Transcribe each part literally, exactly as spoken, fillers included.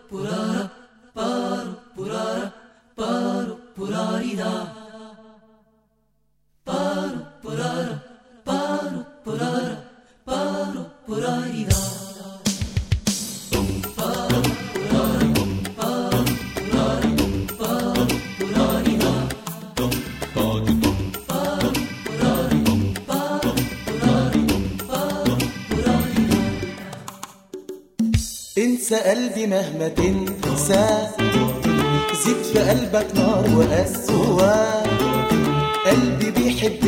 انسى قلبي مهما تنسى، زيد في قلبك نار وقسوة. قلبي بيحب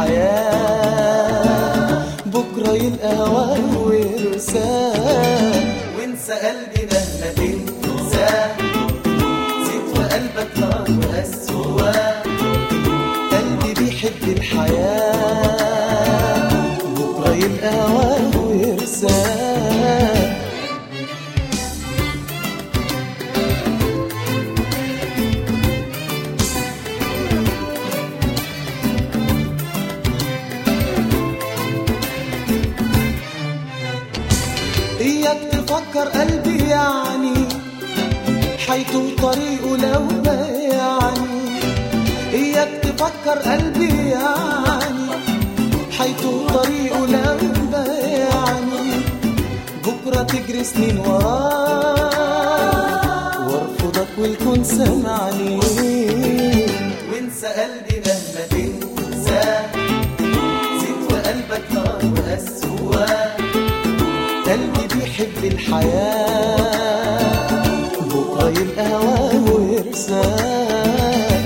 الحياة، بكرة يلقى هواه ويرساه. وانسى قلبي مهما تنسى، زيد في قلبك نار وقسوة. قلبي بيحب الحياة، بكرة يلقى هواه ويرساه. إياك تفكر قلبي يعني حيطول طريقه لو بيعني. إياك تفكر قلبي يعني حيطول طريقه لو بيعني. بكرة تجري سنين وراك وارفضك والكون سمعني. وانسى قلبي مهما تنسى، زيد في قلبك نار وقسوة. قلبي بيحب الحياة، بكرة يلقى هواه ويرساه.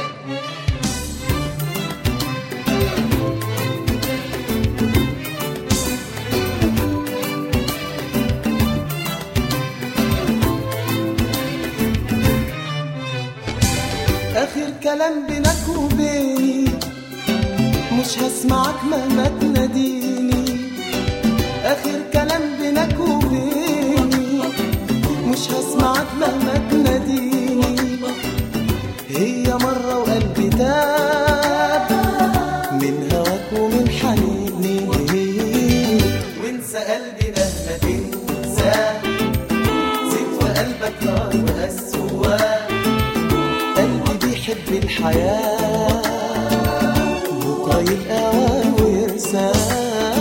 آخر كلام بينك وبيني، مش هسمعك مهما تناديني. آخر كلام بينك وبيني، مش هسمعك مهما تناديني. هي مرة وقلبي تاب من هواك ومن حنيني. وانسى قلبي مهما تنسى، زيد في قلبك نار وقسوة. قلبي بيحب الحياة، بكرة يلقى هواه ويرساه.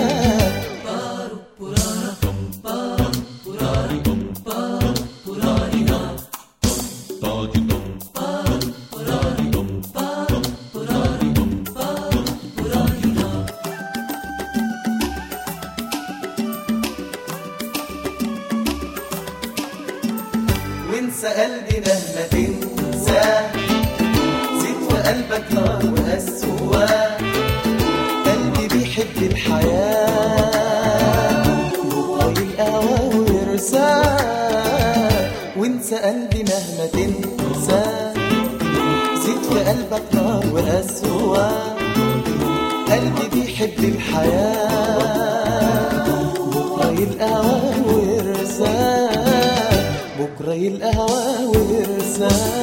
وانسى قلبي مهما تنسى، زيد في قلبك نار وقسوة. قلبي بيحب الحياة، بكرة يلقى هواه ويرساه. وانسى قلبي مهما تنسى، زيد في قلبك نار وقسوة. قلبي بيحب الحياة، بكرة يلقى هواه ويرساه. بكرة يلقى هواه ويرساه.